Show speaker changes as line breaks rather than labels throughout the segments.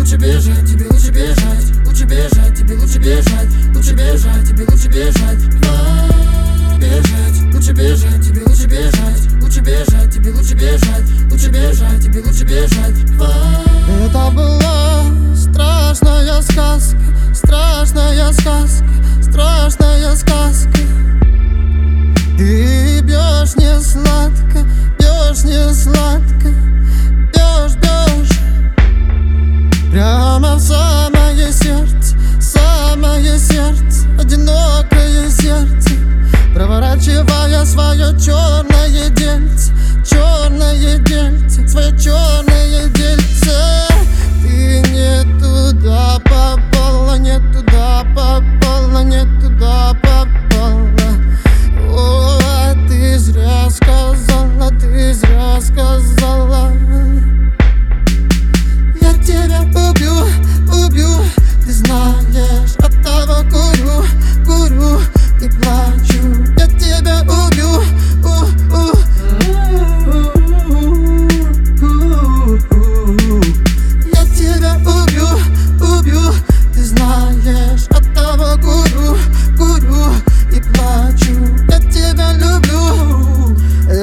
лучше бежать, тебе лучше бежать, лучше бежать, тебе лучше бежать, лучше бежать, тебе лучше бежать, бежать, лучше бежать, тебе лучше бежать, лучше бежать, тебе лучше бежать, лучше бежать, тебе лучше бежать.
Это была страшная сказка, страшная сказка, страшная сказка. Ты бьешь не сладко, бьешь не сладко, бьешь, бьешь прямо в самое сердце, одинокое сердце, проворачивая свое черное дельце, свое черное дельце. Ты не туда попала, не туда попала, не туда попала. О, ты зря сказала, ты зря сказала. Я тебя убью, убью, ты знаешь, от того курю, курю и плачу. Я тебя убью, я тебя убью, убью, ты знаешь, от того курю, курю и плачу. Я тебя люблю.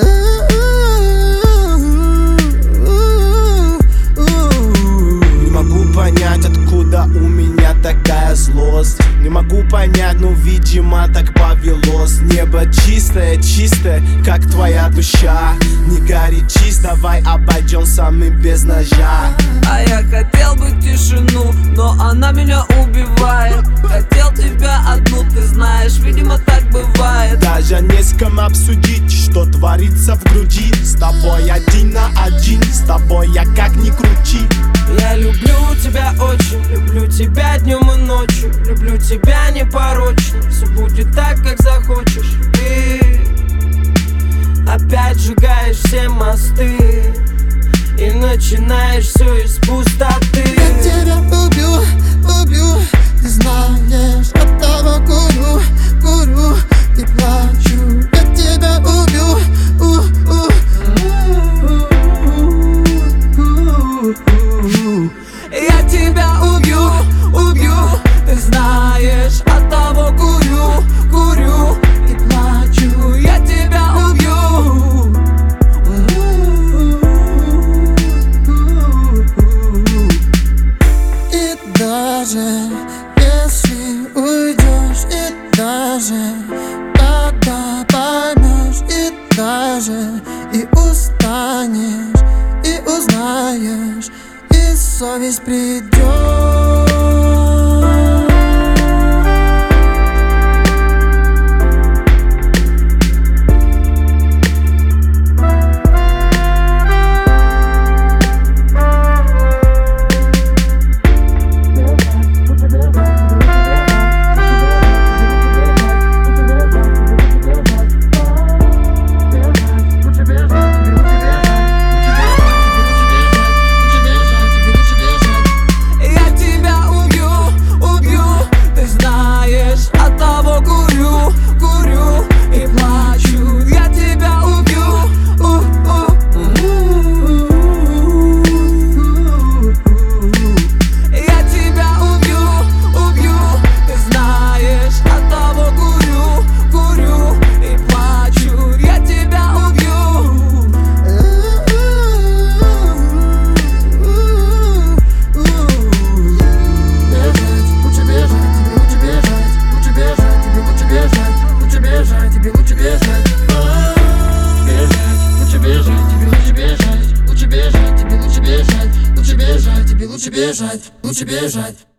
Не могу понять, откуда у меня такая злость. Не могу понять, но видимо так повелось. Небо чистое, чистое, как твоя душа. Не горячись, давай обойдемся мы без ножа.
А я хотел бы тишину, но она меня убивает. Хотел тебя одну, ты знаешь, видимо так бывает.
Даже не с кем обсудить, что творится в груди. С тобой один на один, с тобой я как ни крути.
Я люблю тебя очень, люблю тебя днем и ночью. Люблю тебя непорочно, все будет так, как захочешь. Ты опять сжигаешь все мосты и начинаешь все из пустоты.
Я тебя убью, убью, ты знаешь, от того курю, курю и плачу. Я тебя убью,
я тебя убью, убью, ты знаешь, от того курю, курю и плачу. Я тебя убью.
и даже если уйдешь, и даже когда поймешь, и даже и устанешь, и узнаешь, и совесть придет.
Лучше бежать, лучше бежать.